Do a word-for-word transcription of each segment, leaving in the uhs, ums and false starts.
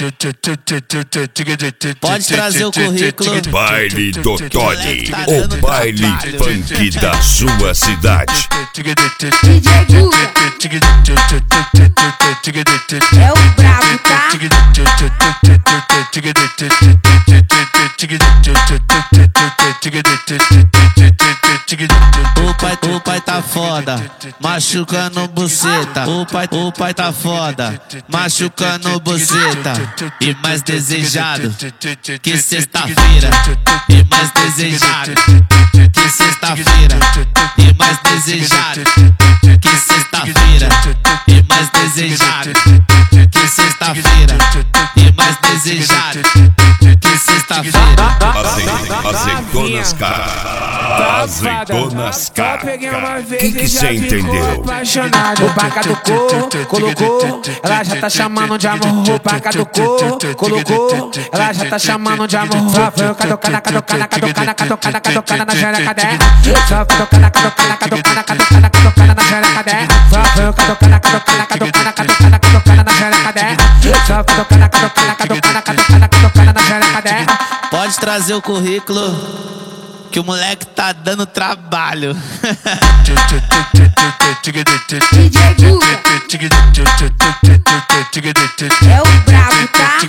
Pode trazer o currículo. Baile do Tony, o baile funk da sua cidade. D J Guga é o brabo, tá? O pai, o pai tá foda, machucando buceta. O pai, o pai tá foda, machucando buceta. E mais desejado que sexta-feira. E mais desejado que sexta-feira. E mais desejado que sexta-feira. E mais desejado que sexta-feira. E mais desejado que sexta-feira. Azeitou nas caras. Azeitou nas caras. Que que cê entendeu? O paca do cor, colocou, ela já tá chamando de amor. O paca do cor, colocou, ela já tá chamando de amor. Só foi caducana, caducana, caducana, caducana, caducana na xereca dela. Só foi caducana, caducana, caducana, caducana, caducana na xereca dela. Só foi caducana, caducana, caducana, caducana, caducana na xereca dela. Só foi caducana, caducana, caducana, caducana, caducana na xereca dela. Pode trazer o currículo que o moleque tá dando trabalho. D J Guga é o brabo, tá?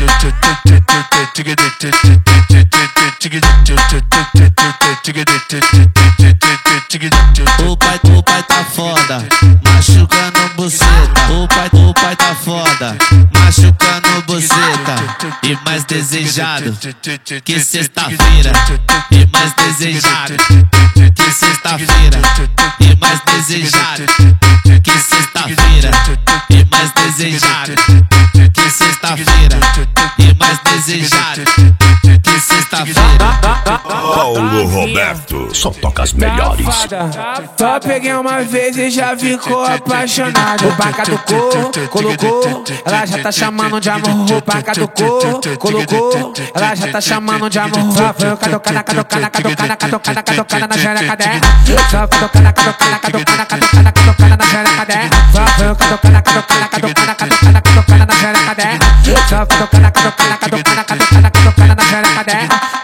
O pai, o pai tá foda, machucando buceta. O pai, o pai tá foda, machucando buceta. E mais desejado que sexta-feira. E mais desejado que sexta-feira. E mais desejado que sexta-feira. E mais desejado que sexta-feira. E mais desejado que sexta-feira. Paulo Roberto, só toca as melhores. Só peguei uma vez e já ficou apaixonado. O paca do cor, colocou, ela já tá chamando de amor. O paca do cor, colocou, ela já tá chamando de amor. Só foi caducana, caducana, caducana, caducana, caducana na xereca dela. Só caducana, caducana, caducana, caducana, caducana na xereca dela. Só foi caducana, caducana, caducana, caducana, caducana na xereca dela. Só caducana, caducana, caducana, caducana, caducana na xereca dela.